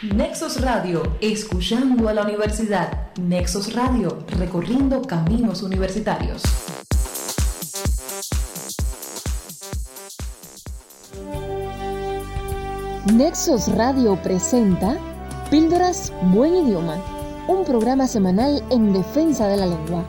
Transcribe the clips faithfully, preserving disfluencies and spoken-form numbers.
Nexos Radio, escuchando a la universidad. Nexos Radio, recorriendo caminos universitarios. Nexos Radio presenta Píldoras Buen Idioma, un programa semanal en defensa de la lengua.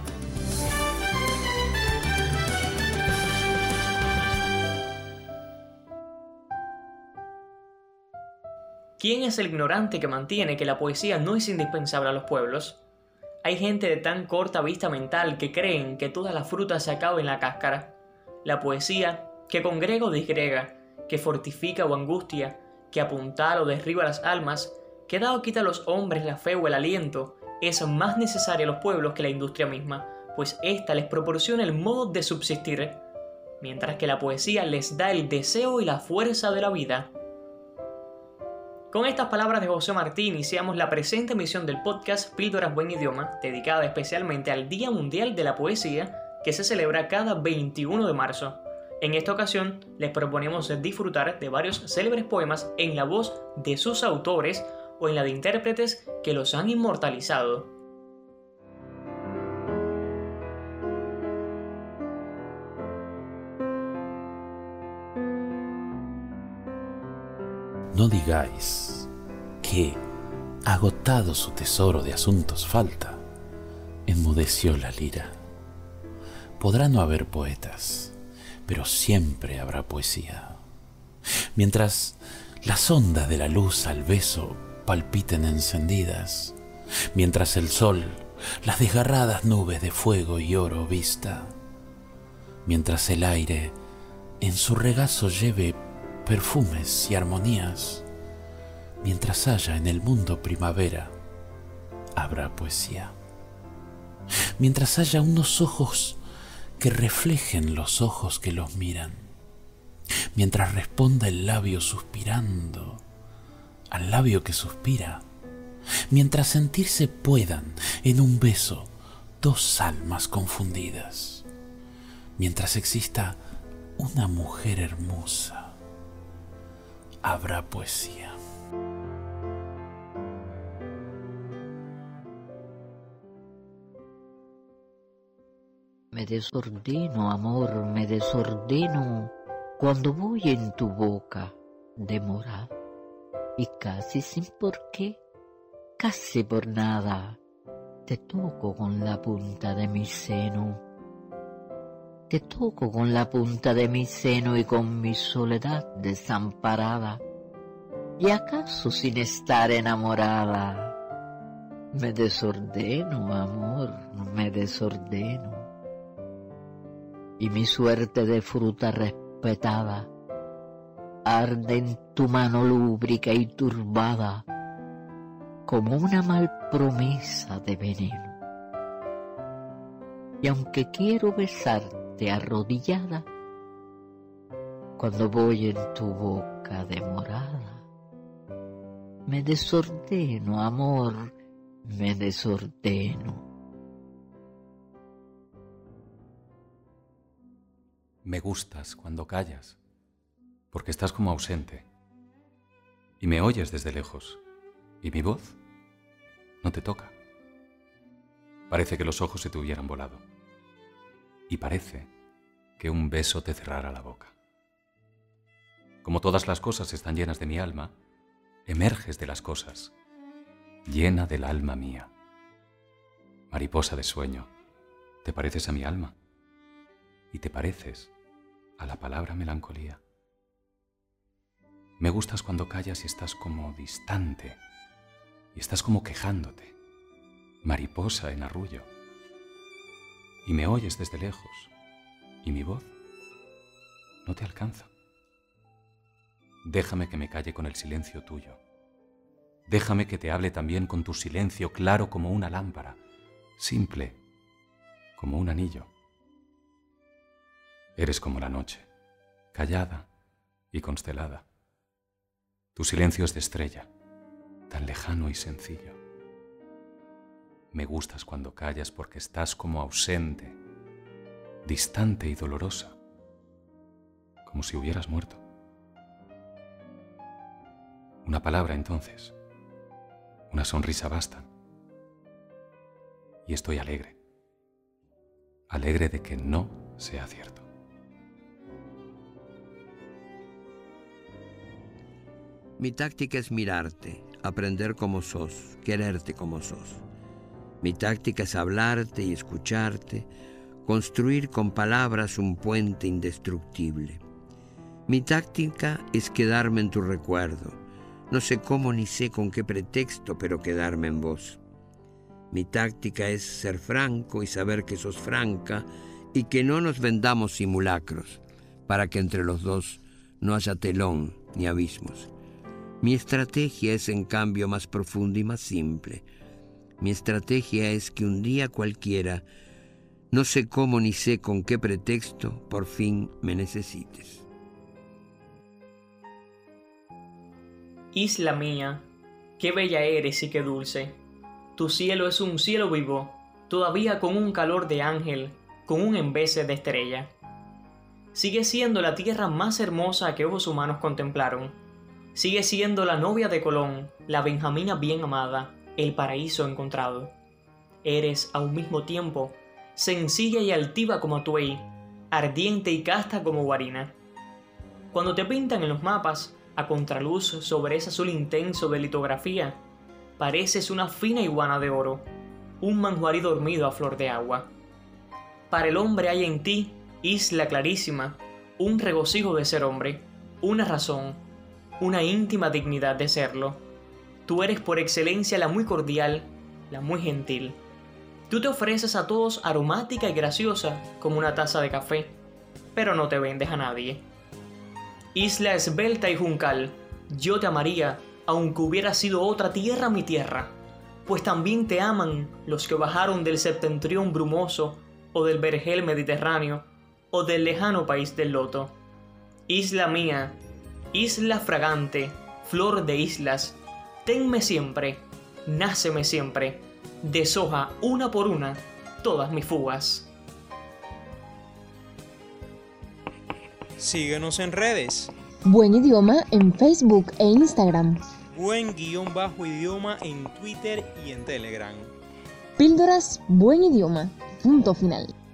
¿Quién es el ignorante que mantiene que la poesía no es indispensable a los pueblos? Hay gente de tan corta vista mental que creen que toda la fruta se acaba en la cáscara. La poesía, que congrega o disgrega, que fortifica o angustia, que apuntala o derriba las almas, que da o quita a los hombres la fe o el aliento, es más necesaria a los pueblos que la industria misma, pues ésta les proporciona el modo de subsistir, mientras que la poesía les da el deseo y la fuerza de la vida. Con estas palabras de José Martí iniciamos la presente emisión del podcast Píldoras Buen Idioma, dedicada especialmente al Día Mundial de la Poesía, que se celebra cada veintiuno de marzo. En esta ocasión les proponemos disfrutar de varios célebres poemas en la voz de sus autores o en la de intérpretes que los han inmortalizado. No digáis que, agotado su tesoro de asuntos falta, enmudeció la lira. Podrá no haber poetas, pero siempre habrá poesía. Mientras las ondas de la luz al beso palpiten encendidas, mientras el sol las desgarradas nubes de fuego y oro vista, mientras el aire en su regazo lleve perfumes y armonías, mientras haya en el mundo primavera, habrá poesía. Mientras haya unos ojos que reflejen los ojos que los miran, mientras responda el labio suspirando al labio que suspira, mientras sentirse puedan en un beso dos almas confundidas, mientras exista una mujer hermosa, habrá poesía. Me desordeno, amor, me desordeno cuando voy en tu boca demorada y casi sin por qué, casi por nada, te toco con la punta de mi seno. Te toco con la punta de mi seno y con mi soledad desamparada, y acaso sin estar enamorada. Me desordeno, amor, me desordeno, y mi suerte de fruta respetada arde en tu mano lúbrica y turbada como una mal promesa de veneno. Y aunque quiero besarte arrodillada, cuando voy en tu boca demorada, me desordeno, amor, me desordeno. Me gustas cuando callas, porque estás como ausente, y me oyes desde lejos, y mi voz no te toca. Parece que los ojos se te hubieran volado, y parece que un beso te cerrara la boca. Como todas las cosas están llenas de mi alma, emerges de las cosas, llena del alma mía. Mariposa de sueño, te pareces a mi alma, y te pareces a la palabra melancolía. Me gustas cuando callas y estás como distante, y estás como quejándote, mariposa en arrullo, y me oyes desde lejos, y mi voz no te alcanza. Déjame que me calle con el silencio tuyo. Déjame que te hable también con tu silencio claro como una lámpara, simple como un anillo. Eres como la noche, callada y constelada. Tu silencio es de estrella, tan lejano y sencillo. Me gustas cuando callas porque estás como ausente, distante y dolorosa, como si hubieras muerto. Una palabra entonces, una sonrisa bastan. Y estoy alegre, alegre de que no sea cierto. Mi táctica es mirarte, aprender como sos, quererte como sos. Mi táctica es hablarte y escucharte, construir con palabras un puente indestructible. Mi táctica es quedarme en tu recuerdo, no sé cómo ni sé con qué pretexto, pero quedarme en vos. Mi táctica es ser franco y saber que sos franca y que no nos vendamos simulacros, para que entre los dos no haya telón ni abismos. Mi estrategia es en cambio más profunda y más simple. Mi estrategia es que un día cualquiera, no sé cómo ni sé con qué pretexto, por fin me necesites. Isla mía, qué bella eres y qué dulce. Tu cielo es un cielo vivo, todavía con un calor de ángel, con un embece de estrella. Sigue siendo la tierra más hermosa que ojos humanos contemplaron. Sigue siendo la novia de Colón, la Benjamina bien amada, el paraíso encontrado. Eres, a un mismo tiempo, sencilla y altiva como Atuey, ardiente y casta como Guarina. Cuando te pintan en los mapas, a contraluz sobre ese azul intenso de litografía, pareces una fina iguana de oro, un manjuarí dormido a flor de agua. Para el hombre hay en ti, isla clarísima, un regocijo de ser hombre, una razón, una íntima dignidad de serlo. Tú eres por excelencia la muy cordial, la muy gentil. Tú te ofreces a todos aromática y graciosa como una taza de café, pero no te vendes a nadie. Isla esbelta y juncal, yo te amaría aunque hubiera sido otra tierra mi tierra, pues también te aman los que bajaron del septentrión brumoso o del vergel mediterráneo o del lejano país del loto. Isla mía, isla fragante, flor de islas, tenme siempre, náceme siempre, deshoja una por una todas mis fugas. Síguenos en redes. Buen Idioma en Facebook e Instagram. Buen guión bajo idioma en Twitter y en Telegram. Píldoras Buen Idioma. Punto final.